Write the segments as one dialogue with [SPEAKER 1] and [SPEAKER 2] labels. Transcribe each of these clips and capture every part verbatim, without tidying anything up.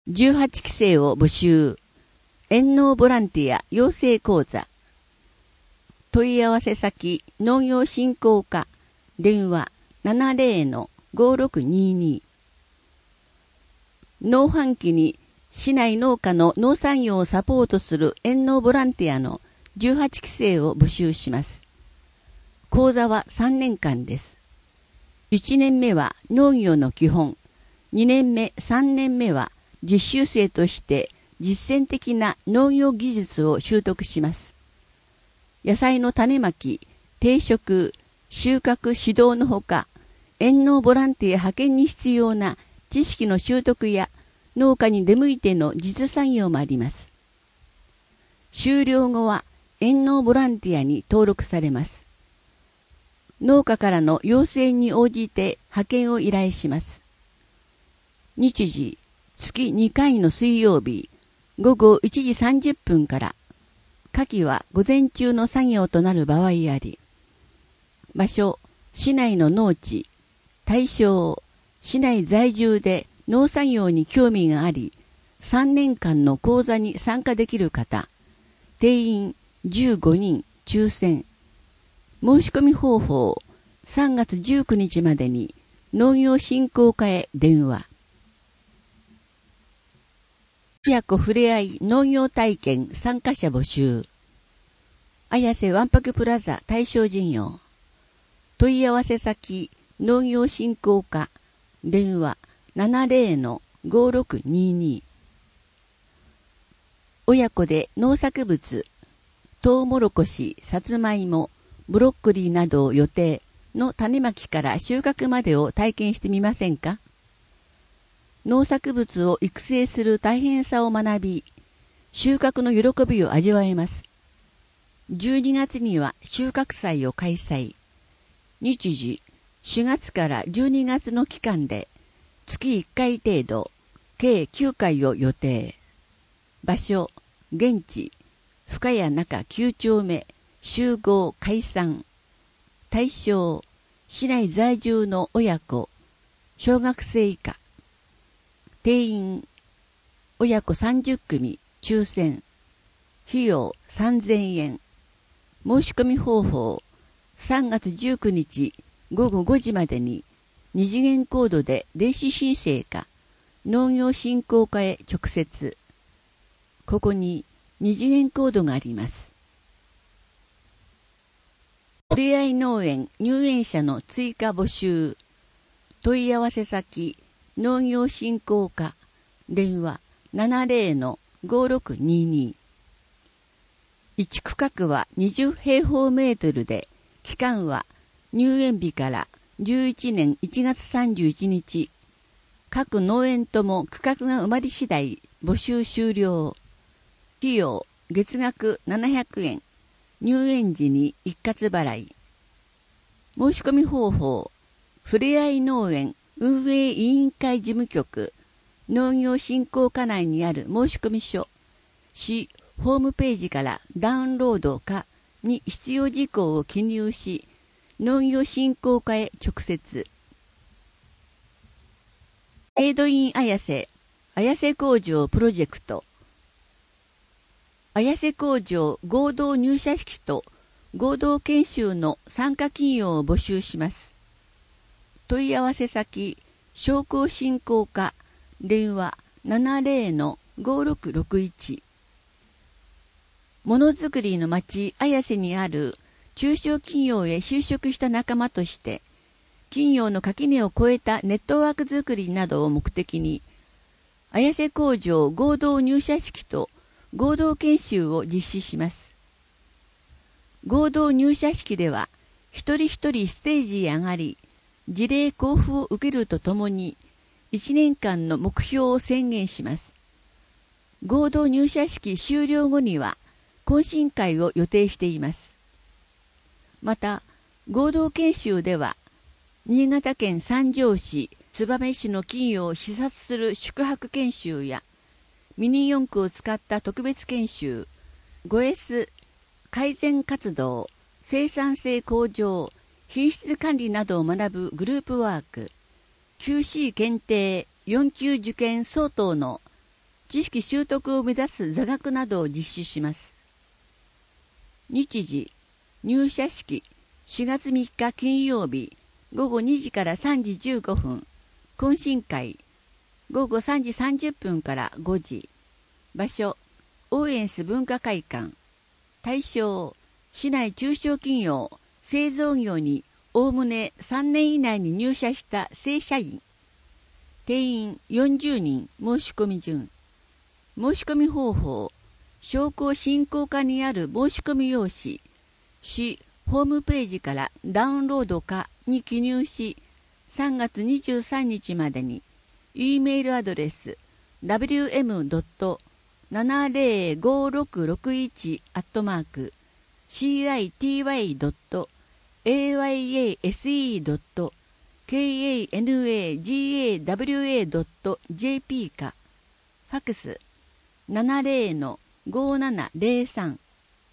[SPEAKER 1] じゅうはちきせいを募集。遠農ボランティア養成講座。問い合わせ先農業振興課電話 ななぜろのごろくにに。農繁期に市内農家の農産業をサポートする遠農ボランティアのじゅうはちきせいを募集します。講座はさんねんかんです。いちねんめは農業の基本、にねんめ、さんねんめは実習生として実践的な農業技術を習得します。野菜の種まき、定食、収穫指導のほか、遠農ボランティア派遣に必要な知識の習得や農家に出向いての実作業もあります。修了後は遠農ボランティアに登録されます。農家からの要請に応じて派遣を依頼します。日時、月にかいの水曜日、ごごいちじさんじゅっぷんから、夏季は午前中の作業となる場合あり、場所、市内の農地、対象、市内在住で農作業に興味があり、さんねんかんの講座に参加できる方、定員じゅうごにん抽選。申し込み方法、さんがつじゅうくにちまでに農業振興課へ電話。親子ふれあい農業体験参加者募集。綾瀬わんぱくプラザ対象事業。問い合わせ先農業振興課電話 ななぜろのごろくにに。親子で農作物、トウモロコシ、さつまいも、ブロッコリーなどを予定の種まきから収穫までを体験してみませんか？農作物を育成する大変さを学び、収穫の喜びを味わえます。じゅうにがつには収穫祭を開催。日時、しがつからじゅうにがつの期間で、月いっかい程度、計きゅうかいを予定。場所、現地、深谷中きゅうちょうめ、集合解散。対象、市内在住の親子、小学生以下。定員、親子さんじゅっくみ、抽選。費用さんぜんえん。申し込み方法、さんがつじゅうくにちごごごじまでに、二次元コードで電子申請か、農業振興課へ直接。ここに二次元コードがあります。ふれあい農園入園者の追加募集。問い合わせ先、農業振興課電話 ななぜろのごろくにに。いち区画はにじゅうへいほうメートルで、期間は入園日からじゅういちねんいちがつさんじゅういちにち。各農園とも区画が埋まり次第募集終了。費用月額ななひゃくえん。入園時に一括払い。申し込み方法、ふれあい農園運営委員会事務局、農業振興課内にある申込書、市ホームページからダウンロードかに必要事項を記入し、農業振興課へ直接。メイドイン綾瀬、綾瀬工場プロジェクト。綾瀬工場合同入社式と合同研修の参加企業を募集します。問い合わせ先、商工振興課電話 ななぜろのごろくろくいち。ものづくりの町綾瀬にある中小企業へ就職した仲間として、企業の垣根を越えたネットワークづくりなどを目的に、綾瀬工場合同入社式と合同研修を実施します。合同入社式では、一人一人ステージへ上がり、事例交付を受けるとともに、いちねんかんの目標を宣言します。合同入社式終了後には、懇親会を予定しています。また、合同研修では、新潟県三条市、燕市の企業を視察する宿泊研修や、ミニ四駆を使った特別研修、ごエス 改善活動、生産性向上、品質管理などを学ぶグループワーク、キューシー 検定よんきゅう受験相当の知識習得を目指す座学などを実施します。日時、入社式、しがつみっか金曜日、ごごにじからさんじじゅうごふん、懇親会、ごごさんじさんじゅっぷんからごじ、場所、オーエンス文化会館、対象、市内中小企業、製造業におおむねさんねん以内に入社した正社員、定員よんじゅうにん申し込み順、申し込み方法、商工振興課にある申し込み用紙、市ホームページからダウンロードかに記入し、さんがつにじゅうさんにちまでに、E メールアドレス ダブリューエムドットななぜろごろくろくいち アットマーク シーアイティーワイドットエーワイエーエスイードットケーエーエヌエージーエーダブリューエードットジェーピー か、ファクス ななぜろのごななぜろさん。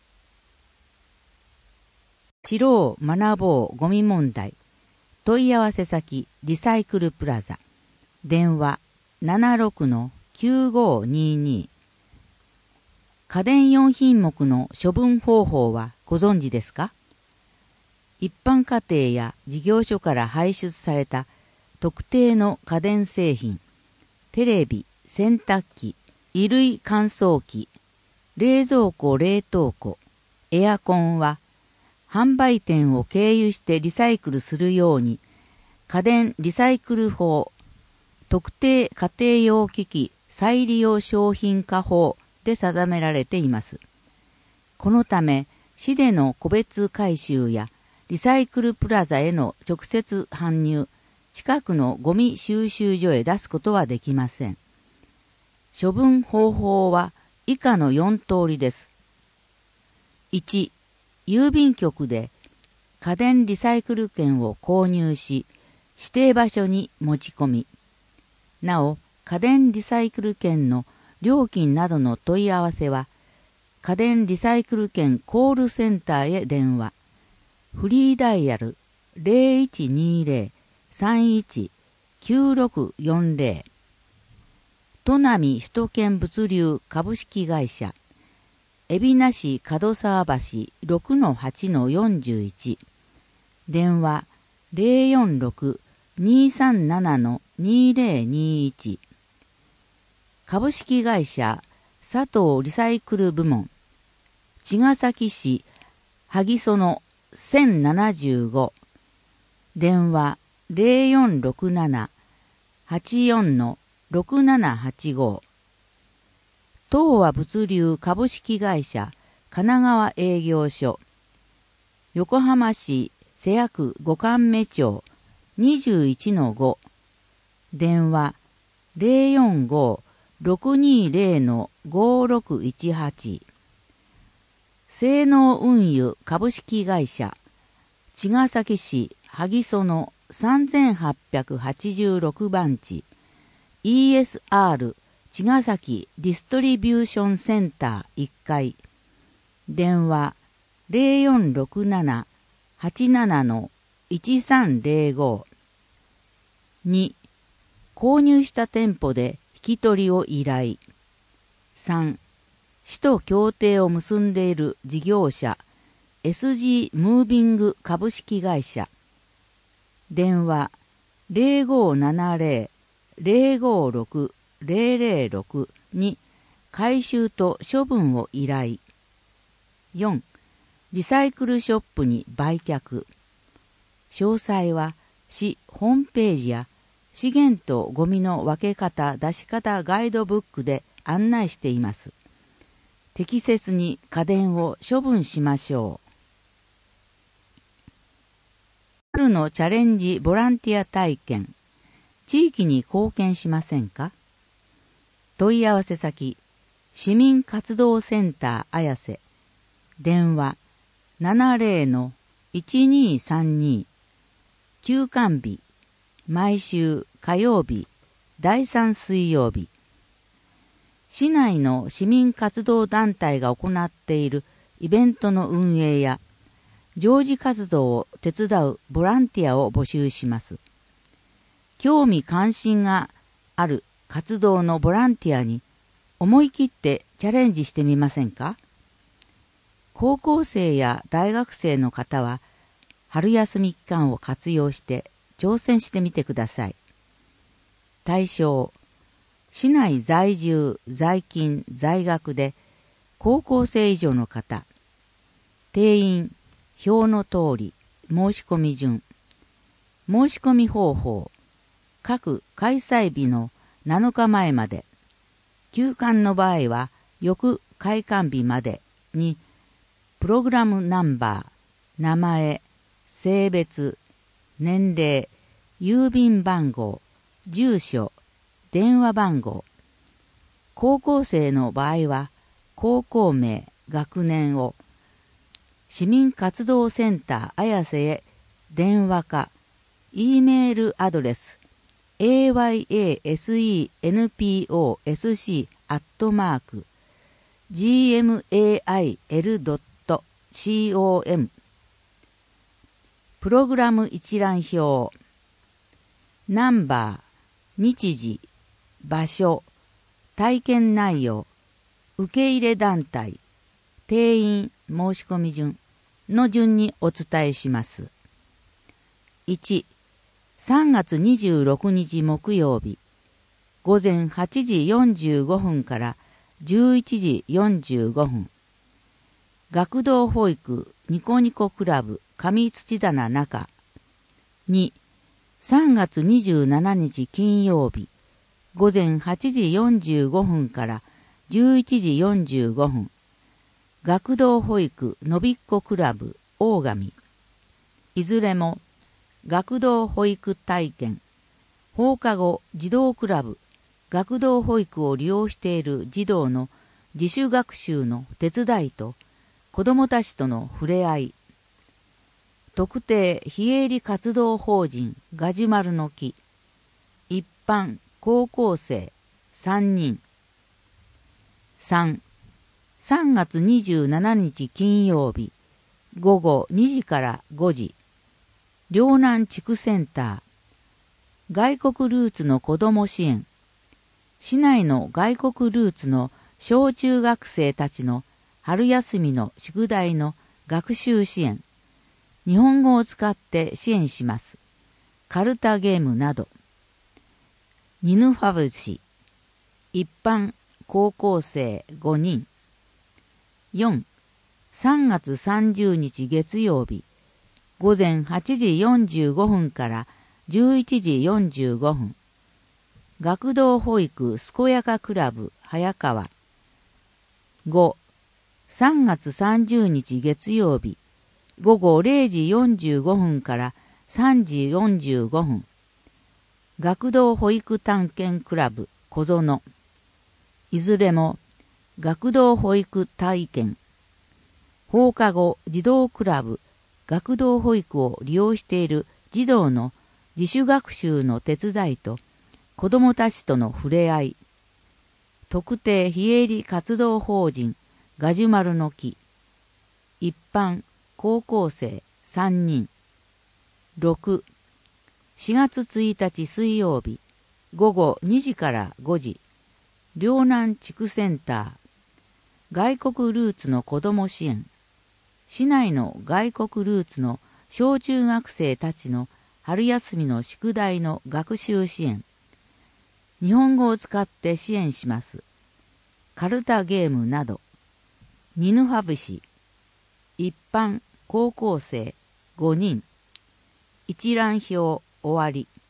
[SPEAKER 2] 知ろう学ぼうゴミ問題。問い合わせ先リサイクルプラザ。電話 ななろくのきゅうごにに。家電よん品目の処分方法はご存知ですか？一般家庭や事業所から排出された特定の家電製品、テレビ、洗濯機、衣類乾燥機、冷蔵庫、冷凍庫、エアコンは販売店を経由してリサイクルするように家電リサイクル法、特定家庭用機器再利用商品化法で定められています。このため、市での個別回収やリサイクルプラザへの直接搬入、近くのゴミ収集所へ出すことはできません。処分方法は以下のよんとおりです。いち、郵便局で家電リサイクル券を購入し、指定場所に持ち込み、なお、家電リサイクル券の料金などの問い合わせは、家電リサイクル券コールセンターへ電話、フリーダイヤル ゼロいちにゼロ さんいち きゅうろくよんゼロ、砺波首都圏物流株式会社、海老名市門沢橋 ろくのはちのよんじゅういち、電話 ゼロよんろく にさんななのにゼロにいち、株式会社佐藤リサイクル部門、茅ヶ崎市萩園せんななじゅうご、電話 ゼロよんろくなな はちよんのろくななはちご、東和物流株式会社神奈川営業所、横浜市瀬谷区五冠目町 にじゅういちのご、電話 ゼロよんご ろくにゼロのごろくいちはち、性能運輸株式会社茅ヶ崎市萩園さんはっぴゃくはちじゅうろく番地 イーエスアール 茅ヶ崎ディストリビューションセンターいっかい、電話 ゼロよんろくなな はちななのいちさんゼロご、に、購入した店舗で引き取りを依頼。さん、市と協定を結んでいる事業者 エスジー ムービング株式会社、電話 ゼロごななゼロ ゼロごろく ゼロゼロろく に回収と処分を依頼。よん、リサイクルショップに売却。詳細は市ホームページや資源とゴミの分け方出し方ガイドブックで案内しています。適切に家電を処分しましょう。春のチャレンジボランティア体験、地域に貢献しませんか？問い合わせ先、市民活動センター綾瀬、電話 ななゼロのいちにさんに、休館日、毎週火曜日、だいさん水曜日。市内の市民活動団体が行っているイベントの運営や常時活動を手伝うボランティアを募集します。興味関心がある活動のボランティアに思い切ってチャレンジしてみませんか？高校生や大学生の方は春休み期間を活用して挑戦してみてください。対象、市内在住、在勤、在学で高校生以上の方。定員、表の通り、申し込み順。申し込み方法、各開催日のなのかまえまで。休館の場合は翌開館日までにプログラムナンバー、名前、性別、年齢、郵便番号、住所、電話番号。高校生の場合は高校名、学年を市民活動センター綾瀬へ電話か E メールアドレス エーワイエーエスイーエヌピーオーエスシー アットマーク ジーエムエーアイエルドットコム プログラム一覧表ナンバー、日時、場所、体験内容、受け入れ団体、定員、申し込み順の順にお伝えします。いち、さんがつにじゅうろくにち木曜日、ごぜんはちじよんじゅうごふんからじゅういちじよんじゅうごふん。学童保育ニコニコクラブ上土棚中。に、さんがつにじゅうしちにち金曜日、ごぜんはちじよんじゅうごふんからじゅういちじよんじゅうごふん。学童保育のびっこクラブ大神。いずれも学童保育体験、放課後児童クラブ、学童保育を利用している児童の自主学習の手伝いと子どもたちとの触れ合い。特定非営利活動法人ガジュマルの木。一般高校生さんにん。さん、さんがつにじゅうしちにち金曜日、ごごにじからごじ。陵南地区センター。外国ルーツの子ども支援。市内の外国ルーツの小中学生たちの春休みの宿題の学習支援。日本語を使って支援します。カルタゲームなど。ニヌファブ市。一般高校生ごにん。よん、さんがつさんじゅうにち月曜日、ごぜんはちじよんじゅうごふんからじゅういちじよんじゅうごふん。学童保育すこやかクラブ早川。ご、さんがつさんじゅうにち月曜日、ごごれいじよんじゅうごふんからさんじよんじゅうごふん。学童保育探検クラブ小園。いずれも学童保育体験、放課後児童クラブ、学童保育を利用している児童の自主学習の手伝いと子どもたちとの触れ合い。特定非営利活動法人ガジュマルの木。一般高校生さんにん。ろく、しがつついたち水曜日、ごごにじからごじ。陵南地区センター。外国ルーツの子ども支援。市内の外国ルーツの小中学生たちの春休みの宿題の学習支援。日本語を使って支援します。カルタゲームなど。ニヌファブ市。一般高校生ごにん。一覧表終わり。